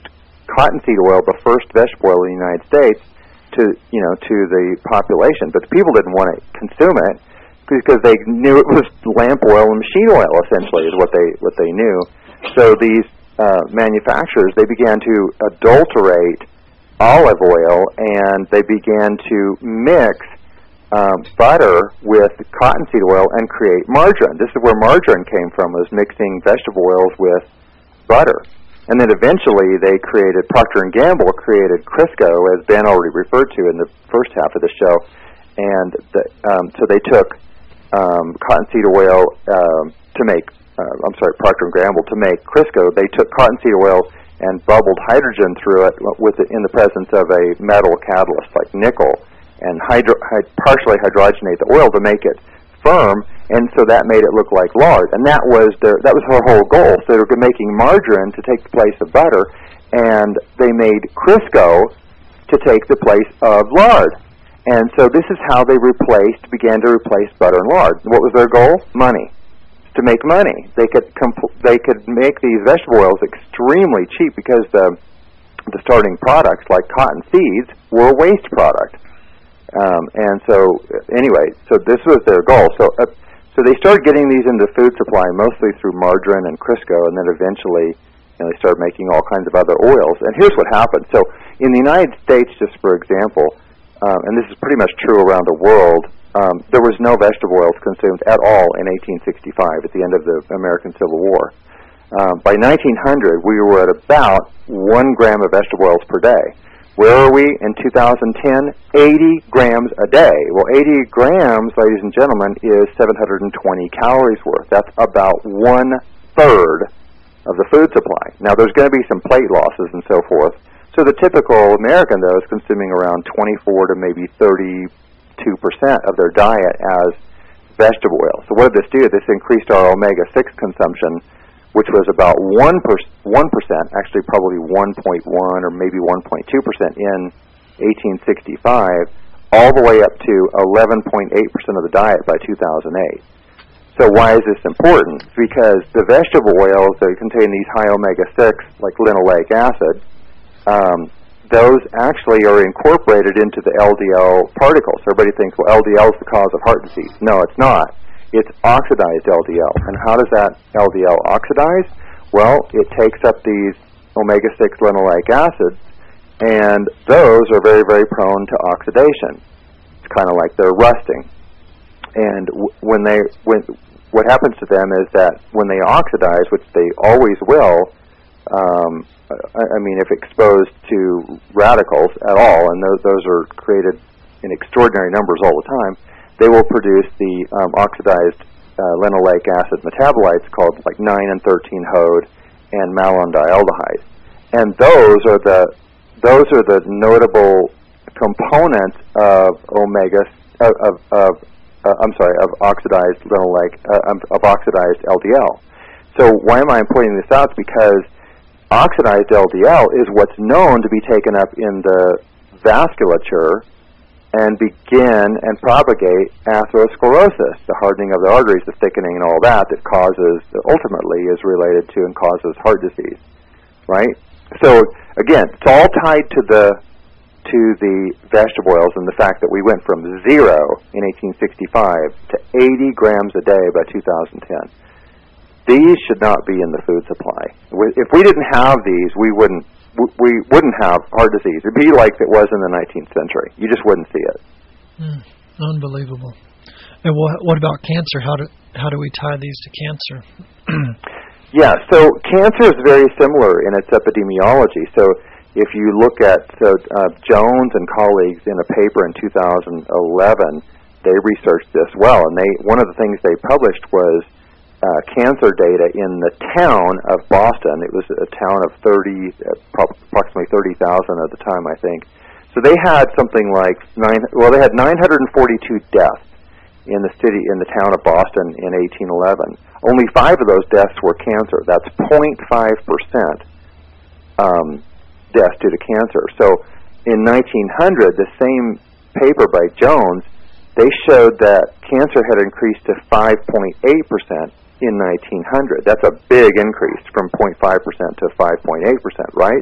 cottonseed oil, the first vegetable oil in the United States, to you know to the population. But the people didn't want to consume it because they knew it was lamp oil and machine oil. Essentially, is what they what they knew. So these uh, manufacturers, they began to adulterate olive oil, and they began to mix Um, butter with cottonseed oil and create margarine. This is where margarine came from, was mixing vegetable oils with butter. And then eventually they created, Procter and Gamble created Crisco, as Ben already referred to in the first half of the show. And the, um, so they took um, cottonseed oil um, to make, uh, I'm sorry, Procter and Gamble, to make Crisco. They took cottonseed oil and bubbled hydrogen through it with it in the presence of a metal catalyst like nickel, and hydro, hy, partially hydrogenate the oil to make it firm, and so that made it look like lard. And that was their that was her whole goal. So they were making margarine to take the place of butter, and they made Crisco to take the place of lard. And so this is how they replaced, began to replace butter and lard. What was their goal? Money. To make money. They could compl- they could make these vegetable oils extremely cheap because the the starting products like cotton seeds were a waste product. Um, and so, anyway, so this was their goal. So, uh, so they started getting these into food supply mostly through margarine and Crisco, and then eventually, you know, they started making all kinds of other oils. And here's what happened. So, in the United States, just for example, um, and this is pretty much true around the world, um, there was no vegetable oils consumed at all in eighteen sixty-five, at the end of the American Civil War. Um, by nineteen hundred, we were at about one gram of vegetable oils per day. Where are we in two thousand ten? eighty grams a day. Well, eighty grams, ladies and gentlemen, is seven hundred twenty calories worth. That's about one-third of the food supply. Now, there's going to be some plate losses and so forth. So the typical American, though, is consuming around twenty-four to maybe thirty-two percent of their diet as vegetable oil. So what did this do? This increased our omega six consumption, which was about one percent, actually probably one point one or maybe one point two percent in eighteen sixty-five, all the way up to eleven point eight percent of the diet by two thousand eight. So why is this important? Because the vegetable oils that contain these high omega six, like linoleic acid, um, those actually are incorporated into the L D L particles. Everybody thinks, well, L D L is the cause of heart disease. No, it's not. It's oxidized L D L. And how does that L D L oxidize? Well, it takes up these omega six linoleic acids, and those are very, very prone to oxidation. It's kind of like they're rusting. And w- when they, when what happens to them is that when they oxidize, which they always will, um, I, I mean, if exposed to radicals at all, and those, those are created in extraordinary numbers all the time, they will produce the um, oxidized uh, linoleic acid metabolites called like nine and thirteen H O D and malondialdehyde, and those are the those are the notable components of omega of, of, of uh, I'm sorry of oxidized linoleic uh, of oxidized L D L. So why am I pointing this out? It's because oxidized L D L is what's known to be taken up in the vasculature and begin and propagate atherosclerosis, the hardening of the arteries, the thickening and all that, that causes, that ultimately is related to and causes heart disease, right? So, again, it's all tied to the to the vegetable oils and the fact that we went from zero in eighteen sixty-five to eighty grams a day by two thousand ten. These should not be in the food supply. If we didn't have these, we wouldn't we wouldn't have heart disease. It'd be like it was in the nineteenth century. You just wouldn't see it. Mm, unbelievable. And what, what about cancer? How do how do we tie these to cancer? Yeah, so cancer is very similar in its epidemiology. So if you look at so uh, Jones and colleagues in a paper in two thousand eleven, they researched this well, and they one of the things they published was Uh, cancer data in the town of Boston. It was a town of thirty, uh, approximately thirty thousand at the time, I think. So they had something like nine. Well, they had nine hundred forty-two deaths in the city, in the town of Boston in eighteen eleven. Only five of those deaths were cancer. That's zero point five percent um, deaths due to cancer. So in nineteen hundred, the same paper by Jones, they showed that cancer had increased to five point eight percent in nineteen hundred. That's a big increase from zero point five percent to five point eight percent, right?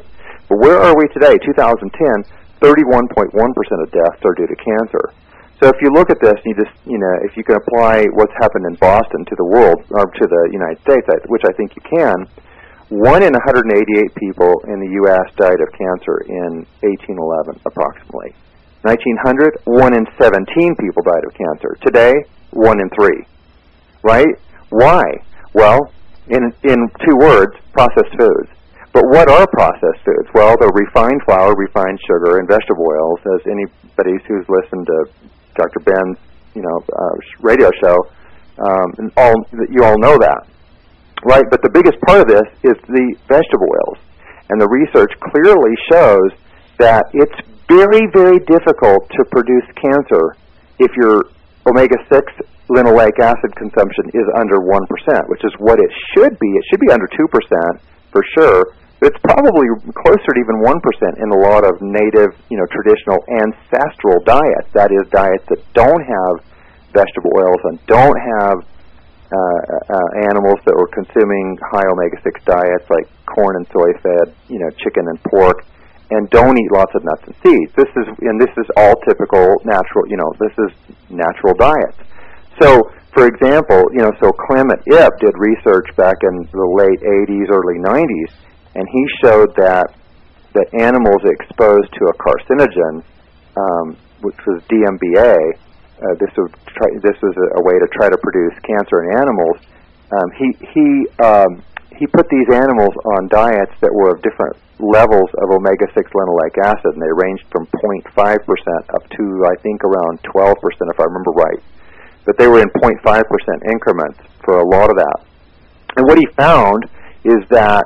But where are we today? two thousand ten, thirty-one point one percent of deaths are due to cancer. So if you look at this, you just, you know, if you can apply what's happened in Boston to the world, or to the United States, which I think you can, one in one hundred eighty-eight people in the U S died of cancer in eighteen eleven, approximately. nineteen hundred, one in seventeen people died of cancer. Today, one in three. Right? Why? Well, in in two words, processed foods. But what are processed foods? Well, they're refined flour, refined sugar, and vegetable oils. As anybody who's listened to Doctor Ben's, you know, uh, radio show, um, and all you all know that, right? But the biggest part of this is the vegetable oils, and the research clearly shows that it's very, very difficult to produce cancer if your omega six linoleic acid consumption is under one percent, which is what it should be. It should be under two percent for sure. It's probably closer to even one percent in a lot of native, you know, traditional ancestral diets. That is, diets that don't have vegetable oils and don't have uh, uh, animals that were consuming high omega six diets like corn and soy fed, you know, chicken and pork, and don't eat lots of nuts and seeds. This is, and this is all typical natural, you know, this is natural diets. So, for example, you know, so Clement Ip did research back in the late eighties, early nineties, and he showed that that animals exposed to a carcinogen, um, which was D M B A, uh, this was try, this was a, a way to try to produce cancer in animals. Um, he he um, he put these animals on diets that were of different levels of omega six linoleic acid, and they ranged from zero point five percent up to I think around twelve percent, if I remember right. But they were in zero point five percent increments for a lot of that. And what he found is that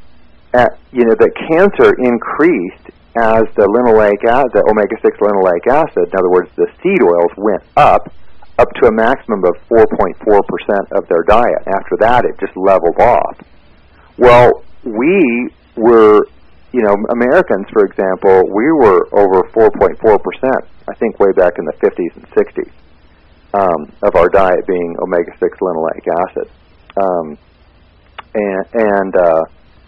At, you know, that cancer increased as the linoleic acid, the omega six linoleic acid, in other words, the seed oils went up, up to a maximum of four point four percent of their diet. After that, it just leveled off. Well, we were, you know, Americans, for example, we were over four point four percent, I think way back in the fifties and sixties, um, of our diet being omega six linoleic acid. Um, and, and uh,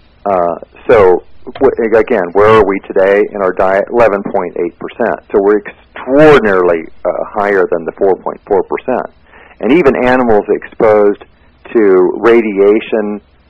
Uh, so, w- again, where are we today in our diet? eleven point eight percent. So we're extraordinarily uh, higher than the four point four percent. And even animals exposed to radiation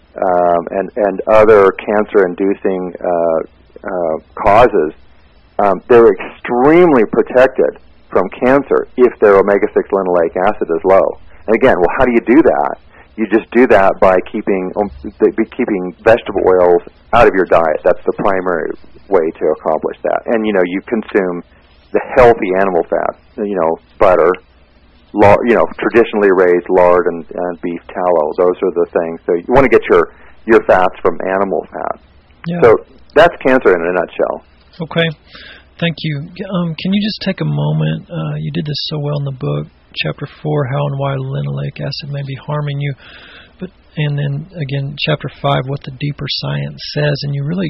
um, and, and other cancer-inducing uh, uh, causes, um, they're extremely protected from cancer if their omega six linoleic acid is low. And again, well, how do you do that? You just do that by keeping um, keeping vegetable oils out of your diet. That's the primary way to accomplish that. And, you know, you consume the healthy animal fat, you know, butter, lard, you know, traditionally raised lard and, and beef tallow. Those are the things. So you want to get your, your fats from animal fat. Yeah. So that's cancer in a nutshell. Okay. Thank you. Um, can you just take a moment? Uh, you did this so well in the book, Chapter four, How and Why Linoleic Acid May Be Harming You. But and then, again, Chapter five, What the Deeper Science Says. And you really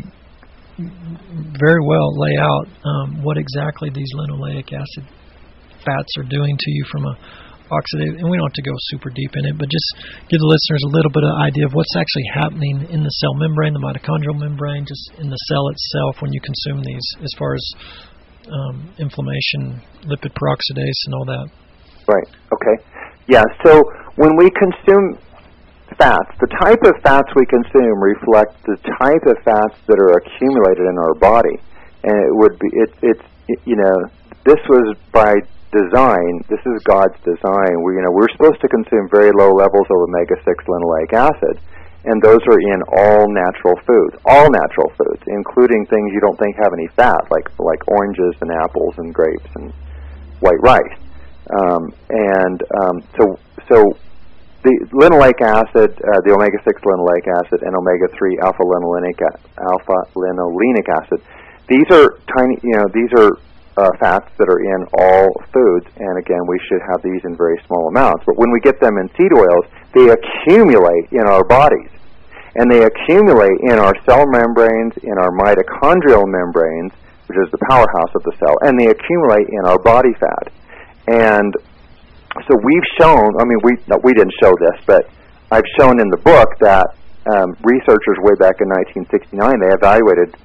very well lay out um, what exactly these linoleic acid fats are doing to you from a oxidative. And we don't have to go super deep in it, but just give the listeners a little bit of idea of what's actually happening in the cell membrane, the mitochondrial membrane, just in the cell itself when you consume these, as far as um, inflammation, lipid peroxidase, and all that. Right. Okay. Yeah. So when we consume fats, the type of fats we consume reflect the type of fats that are accumulated in our body, and it would be it, it's it, you know this was by design. This is God's design. We you know we're supposed to consume very low levels of omega six linoleic acid, and those are in all natural foods, all natural foods, including things you don't think have any fat, like like oranges and apples and grapes and white rice. Um, and um, so, so the linoleic acid, uh, the omega six linoleic acid, and omega three alpha linolenic alpha linolenic acid, these are tiny. You know, these are uh, fats that are in all foods. And again, we should have these in very small amounts. But when we get them in seed oils, they accumulate in our bodies, and they accumulate in our cell membranes, in our mitochondrial membranes, which is the powerhouse of the cell, and they accumulate in our body fat. And so we've shown, I mean, we no, we didn't show this, but I've shown in the book that um, researchers way back in nineteen sixty-nine, they evaluated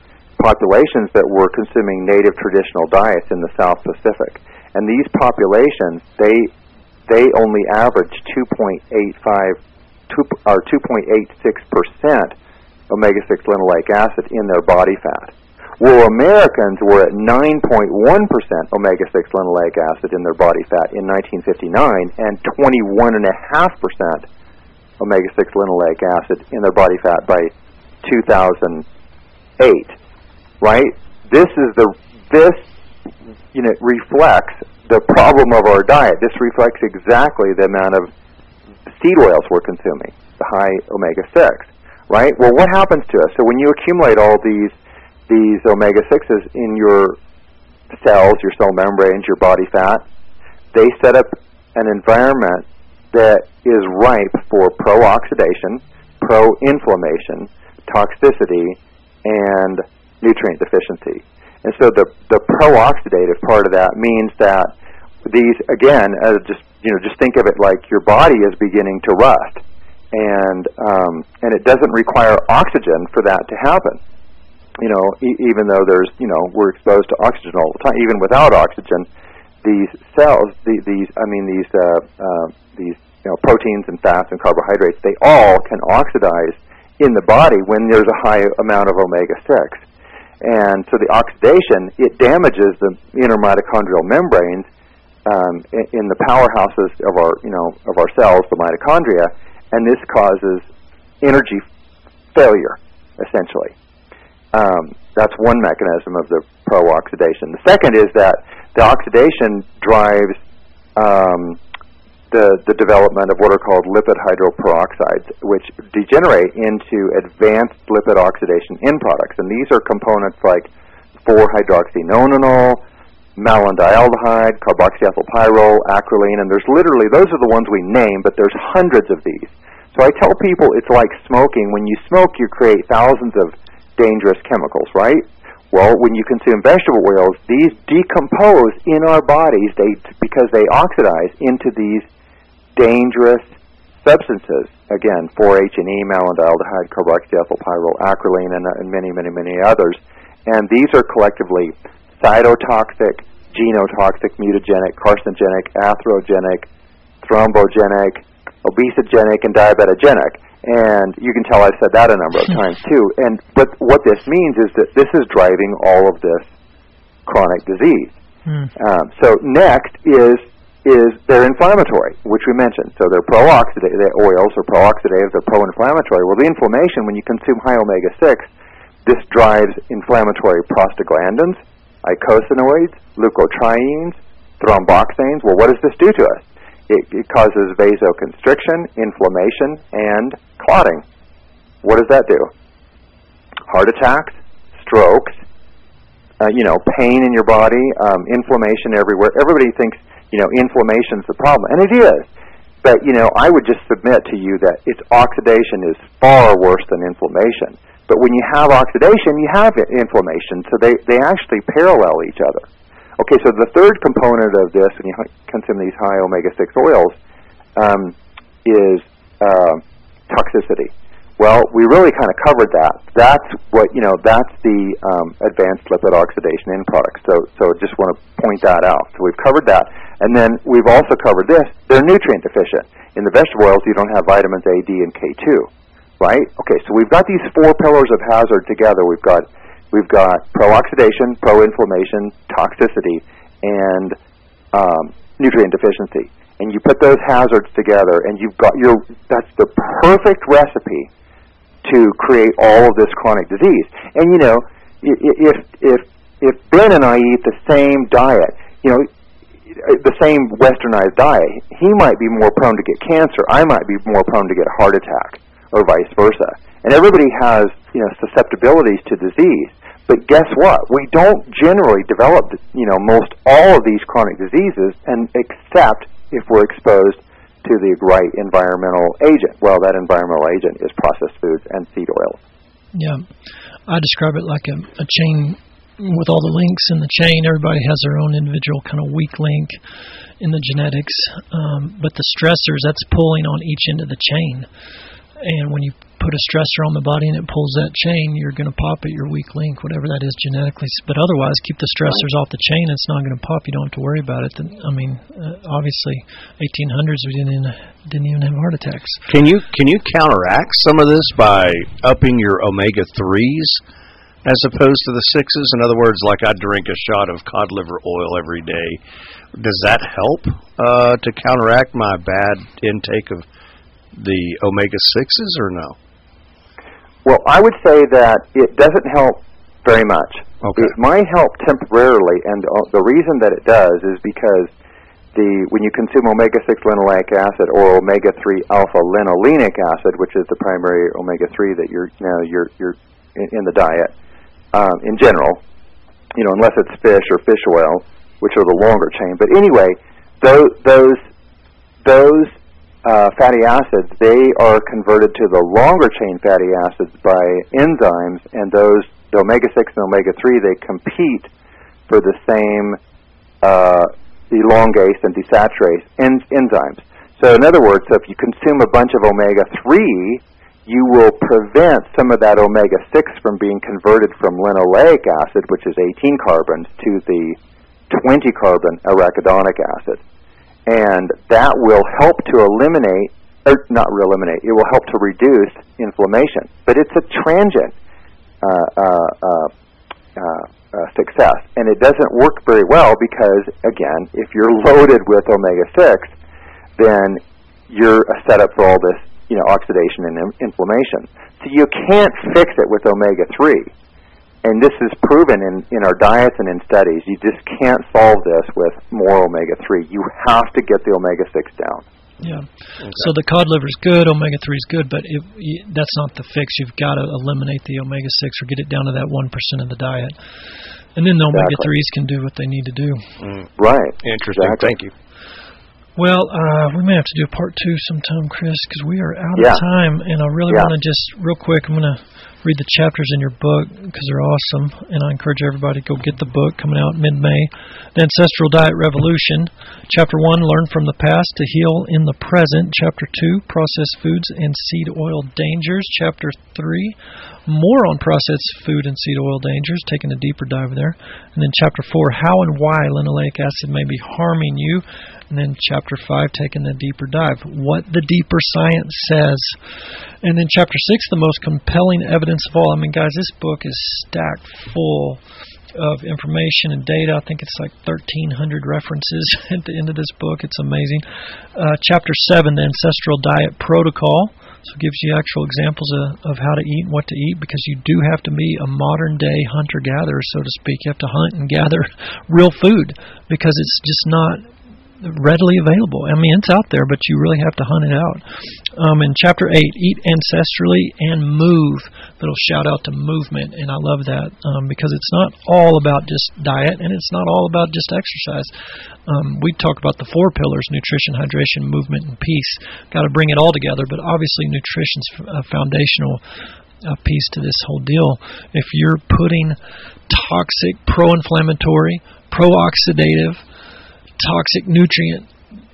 populations that were consuming native traditional diets in the South Pacific. And these populations, they they only averaged two point eight five two, or two point eight six percent omega six linoleic acid in their body fat. Well, Americans were at nine point one percent omega six linoleic acid in their body fat in nineteen fifty-nine and twenty-one point five percent omega six linoleic acid in their body fat by two thousand eight. Right? This is the this you know reflects the problem of our diet. This reflects exactly the amount of seed oils we're consuming, the high omega six. Right? Well, what happens to us? So when you accumulate all these these omega sixes in your cells, your cell membranes, your body fat, they set up an environment that is ripe for pro-oxidation, pro-inflammation, toxicity, and nutrient deficiency. And so the the pro-oxidative part of that means that these, again, uh, just you know, just think of it like your body is beginning to rust, and um, and it doesn't require oxygen for that to happen. You know, e- even though there's, you know, we're exposed to oxygen all the time, even without oxygen, these cells, the, these, I mean, these, uh, uh, these, you know, proteins and fats and carbohydrates, they all can oxidize in the body when there's a high amount of omega six. And so the oxidation, it damages the inner mitochondrial membranes um, in, in the powerhouses of our, you know, of our cells, the mitochondria, and this causes energy failure, essentially. Um, that's one mechanism of the pro-oxidation. The second is that the oxidation drives um, the, the development of what are called lipid hydroperoxides, which degenerate into advanced lipid oxidation end products. And these are components like four hydroxynonenal, malondialdehyde, carboxyethylpyrrole, acrolein, and there's literally, those are the ones we name, but there's hundreds of these. So I tell people it's like smoking. When you smoke, you create thousands of dangerous chemicals, right? Well, when you consume vegetable oils, these decompose in our bodies they because they oxidize into these dangerous substances. Again, four H N E, malondialdehyde, carboxyethylpyrrole, acrolein, and, and many, many, many others. And these are collectively cytotoxic, genotoxic, mutagenic, carcinogenic, atherogenic, thrombogenic, obesogenic, and diabetogenic. And you can tell I've said that a number of times too. And but what this means is that this is driving all of this chronic disease. Hmm. Um, so next is is they're inflammatory, which we mentioned. So they're pro-oxidative. The oils are pro-oxidative. They're pro-inflammatory. Well, the inflammation, when you consume high omega six, this drives inflammatory prostaglandins, eicosanoids, leukotrienes, thromboxanes. Well, what does this do to us? It, it causes vasoconstriction, inflammation, and clotting. What does that do? Heart attacks, strokes, uh, you know, pain in your body, um, inflammation everywhere. Everybody thinks, you know, inflammation's the problem, and it is. But, you know, I would just submit to you that its oxidation is far worse than inflammation. But when you have oxidation, you have inflammation, so they, they actually parallel each other. Okay, so the third component of this, when you consume these high omega six oils, um, is uh, toxicity. Well, we really kind of covered that. That's what, you know, that's the um, advanced lipid oxidation end product. So, so just want to point that out. So we've covered that. And then we've also covered this. They're nutrient deficient. In the vegetable oils, you don't have vitamins A, D, and K two, right? Okay, so we've got these four pillars of hazard together. We've got We've got pro-oxidation, pro-inflammation, toxicity, and um, nutrient deficiency. And you put those hazards together, and you've got your, that's the perfect recipe to create all of this chronic disease. And, you know, if, if, if Ben and I eat the same diet, you know, the same westernized diet, he might be more prone to get cancer. I might be more prone to get a heart attack, or vice versa. And everybody has, you know, susceptibilities to disease. But guess what? We don't generally develop, you know, most all of these chronic diseases, and except if we're exposed to the right environmental agent. Well, that environmental agent is processed foods and seed oils. Yeah, I describe it like a, a chain with all the links in the chain. Everybody has their own individual kind of weak link in the genetics, um, but the stressors, that's pulling on each end of the chain. and when you put a stressor on the body and it pulls that chain, you're going to pop at your weak link, whatever that is genetically. But otherwise, keep the stressors off the chain, it's not going to pop. You don't have to worry about it. I mean, uh, obviously, eighteen hundreds, we didn't even, didn't even have heart attacks. Can you can you counteract some of this by upping your omega threes as opposed to the sixes? In other words, like I drink a shot of cod liver oil every day. Does that help uh, to counteract my bad intake of the omega sixes or no? Well, I would say that it doesn't help very much. Okay. It might help temporarily, and the reason that it does is because the when you consume omega six linoleic acid or omega three alpha linolenic acid, which is the primary omega three that you're you know, you're you're in, in the diet um, in general, you know, unless it's fish or fish oil, which are the longer chain. But anyway, those those those Uh, fatty acids, they are converted to the longer chain fatty acids by enzymes, and those, the omega six and omega three, they compete for the same uh, elongase and desaturase en- enzymes. So in other words, if you consume a bunch of omega three, you will prevent some of that omega six from being converted from linoleic acid, which is eighteen carbons, to the twenty carbon arachidonic acid. And that will help to eliminate, or not eliminate, it will help to reduce inflammation. But it's a transient uh, uh, uh, uh, uh, success, and it doesn't work very well because, again, if you're loaded with omega six, then you're set up for all this, you know, oxidation and in- inflammation. So you can't fix it with omega three. And this is proven in, in our diets and in studies. You just can't solve this with more omega three. You have to get the omega six down. Yeah. Okay. So the cod liver is good, omega three is good, but it, that's not the fix. You've got to eliminate the omega six or get it down to that one percent of the diet. And then the omega threes can do what they need to do. Mm. Right. Interesting. Exactly. Thank you. Well, uh, we may have to do a part two sometime, Chris, because we are out yeah. of time, and I really yeah. want to just, real quick, I'm going to read the chapters in your book because they're awesome, and I encourage everybody to go get the book coming out mid-May. The Ancestral Diet Revolution. Chapter one, Learn from the Past to Heal in the Present. Chapter two, Processed Foods and Seed Oil Dangers. Chapter three, more on processed food and seed oil dangers, taking a deeper dive there. And then Chapter four, How and Why Linoleic Acid May Be Harming You. And then Chapter five, taking the deeper dive, what the deeper science says. And then Chapter six, the most compelling evidence of all. I mean, guys, this book is stacked full of information and data. I think it's like thirteen hundred references at the end of this book. It's amazing. Uh, chapter seven, the Ancestral Diet Protocol. So it gives you actual examples of, of how to eat and what to eat, because you do have to be a modern-day hunter-gatherer, so to speak. You have to hunt and gather real food because it's just not readily available. I mean, it's out there, but you really have to hunt it out. Um, in Chapter eight, Eat Ancestrally and Move. Little shout out to movement, and I love that um, because it's not all about just diet, and it's not all about just exercise. Um, we talk about the four pillars: nutrition, hydration, movement, and peace. Got to bring it all together, but obviously nutrition's a foundational uh, piece to this whole deal. If you're putting toxic, pro-inflammatory, pro-oxidative, toxic, nutrient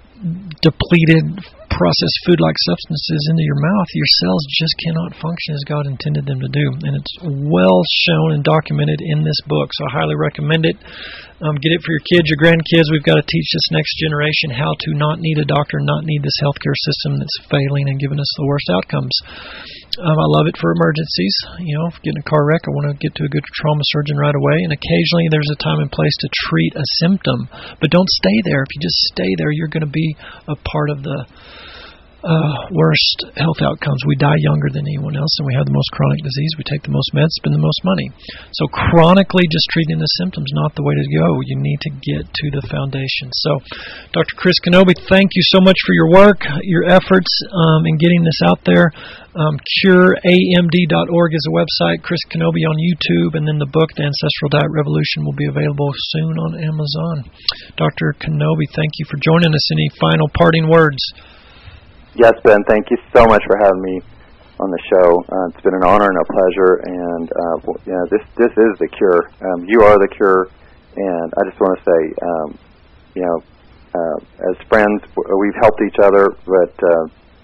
depleted processed food-like substances into your mouth, your cells just cannot function as God intended them to do. And it's well shown and documented in this book, so I highly recommend it. Um, get it for your kids, your grandkids. We've got to teach this next generation how to not need a doctor, not need this healthcare system that's failing and giving us the worst outcomes. Um, I love it for emergencies. You know, if you get in a car wreck, I want to get to a good trauma surgeon right away. And occasionally there's a time and place to treat a symptom. But don't stay there. If you just stay there, you're going to be a part of the uh, worst health outcomes. We die younger than anyone else, and we have the most chronic disease. We take the most meds, spend the most money. So chronically just treating the symptoms, not the way to go. You need to get to the foundation. So Doctor Chris Kenobi, thank you so much for your work, your efforts um, in getting this out there. Um, cure A M D dot org is a website, Chris Kenobi on YouTube, and then the book, The Ancestral Diet Revolution, will be available soon on Amazon. Doctor Kenobi, thank you for joining us. Any final parting words? Yes, Ben, thank you so much for having me on the show. Uh, it's been an honor and a pleasure, and uh, well, yeah, this this is the cure. Um, you are the cure, and I just want to say, um, you know, uh, as friends, we've helped each other, but uh,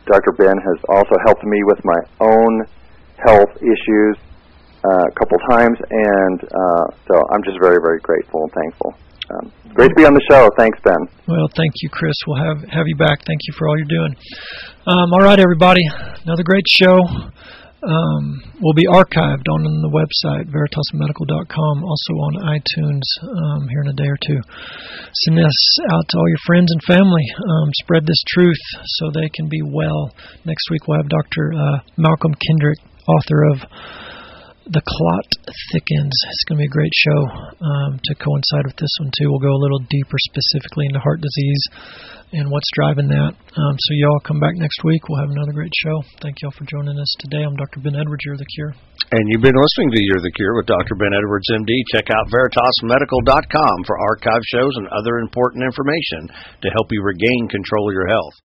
Doctor Ben has also helped me with my own health issues uh, a couple times, and uh, so I'm just very, very grateful and thankful. Um, great to be on the show. Thanks, Ben. Well, thank you, Chris. We'll have have you back. Thank you for all you're doing. Um, all right, everybody. Another great show. Um, will be archived on the website, veritas medical dot com, also on iTunes um, here in a day or two. Send this out to all your friends and family. Um, spread this truth so they can be well. Next week we'll have Doctor Uh, Malcolm Kendrick, author of The Clot Thickens. It's going to be a great show um, to coincide with this one, too. We'll go a little deeper specifically into heart disease and what's driving that. Um, so y'all come back next week. We'll have another great show. Thank y'all for joining us today. I'm Doctor Ben Edwards. You're the Cure. And you've been listening to You're the Cure with Doctor Ben Edwards, M D. Check out veritas medical dot com for archive shows and other important information to help you regain control of your health.